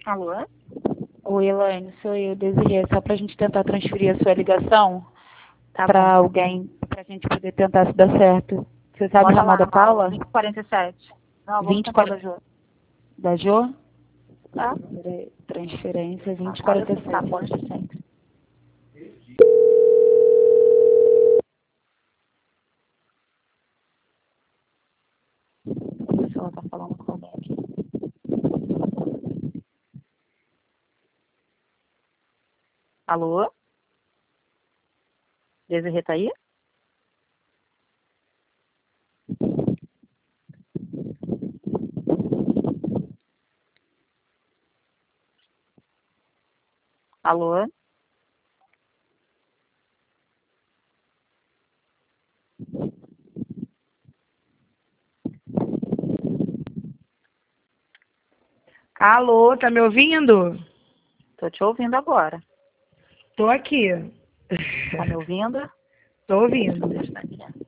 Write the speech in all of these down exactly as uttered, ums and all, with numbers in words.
Alô? Oi, Elaine, sou eu, Desirê. Só para a gente tentar transferir a sua ligação Tá para bom. alguém, para a gente poder tentar se dar certo. Você sabe o Bota ramal lá, da Paula? vinte e quarenta e sete. Não, vamos vinte, tentar o da quarenta Jô. Da Jo? Tá? Peraí, transferência vinte Agora quarenta e sim, tá bom sete. de sempre. Vamos ver se ela tá falando com alguém aqui. Alô? Desirê tá aí? Alô? Alô, tá me ouvindo? Tô te ouvindo agora. Tô aqui. Tá me ouvindo? Tô ouvindo. Deixa eu ver aqui.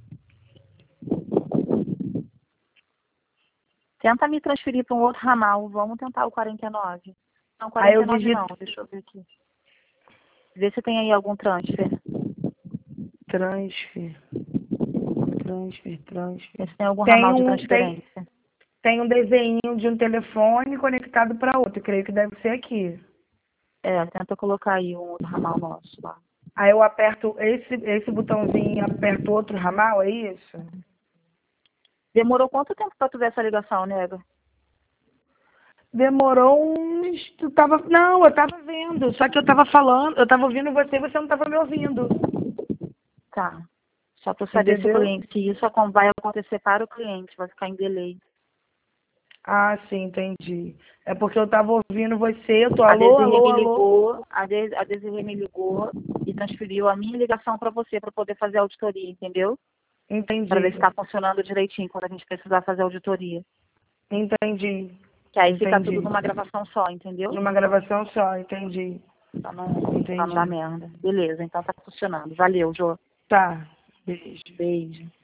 Tenta me transferir para um outro ramal. Vamos tentar o quarenta e nove. Não, Aí eu quarenta e nove digito não. Deixa eu ver aqui. Vê se tem aí algum transfer. transfer, transfer, transfer. Vê se tem algum Tem ramal de um, tem, transferência. tem um desenho de um telefone conectado para outro. Eu creio que deve ser aqui. É, tenta colocar aí um outro ramal nosso lá. Aí eu aperto esse, esse botãozinho e aperto outro ramal, é isso? Demorou quanto tempo para tu ver essa ligação, nega? Demorou uns. Tu tava. Não, eu tava vendo. Só que eu tava falando, eu tava ouvindo você e você não tava me ouvindo. Tá. Só para saber se o Entendeu? cliente, se isso acon- vai acontecer para o cliente, vai ficar em delay. Ah, sim, entendi. É porque eu tava ouvindo você, eu tô A alô, Desirê alô, me alô. ligou, a, Des, a Desirê me ligou e transferiu a minha ligação para você para poder fazer a auditoria, entendeu? Para ver se Entendi. está funcionando direitinho quando a gente precisar fazer a auditoria. Entendi. Que aí fica tudo Entendi. numa gravação só, entendeu? Numa gravação só, entendi. Pra não, pra não Entendi. dar merda. Beleza, então tá funcionando. Valeu, Jô. Tá. Beijo. Beijo.